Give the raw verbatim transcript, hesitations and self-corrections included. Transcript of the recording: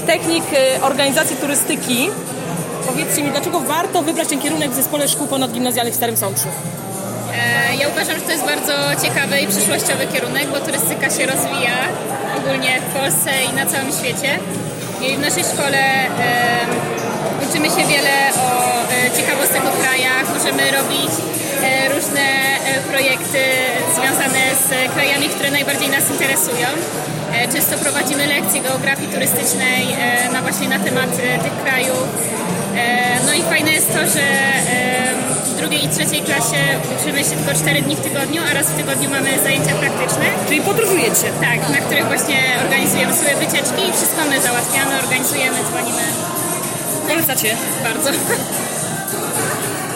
technik organizacji turystyki. Powiedzcie mi, dlaczego warto wybrać ten kierunek w Zespole Szkół Ponadgimnazjalnych w Starym Sączu? Ja uważam, że to jest bardzo ciekawy i przyszłościowy kierunek, bo turystyka się rozwija ogólnie w Polsce i na całym świecie. I w naszej szkole e, uczymy się wiele o e, ciekawostek o krajach, możemy robić e, różne e, projekty związane z krajami, które najbardziej nas interesują. E, często prowadzimy lekcje geografii turystycznej e, na właśnie na temat e, tych krajów. E, no i fajne jest to, że e, w drugiej i trzeciej klasie uczymy się tylko cztery dni w tygodniu, a raz w tygodniu mamy zajęcia praktyczne. Czyli podróżujecie? Tak, na których właśnie organizujemy sobie wycieczki i wszystko my załatwiamy, organizujemy, dzwonimy. Polecacie? Bardzo.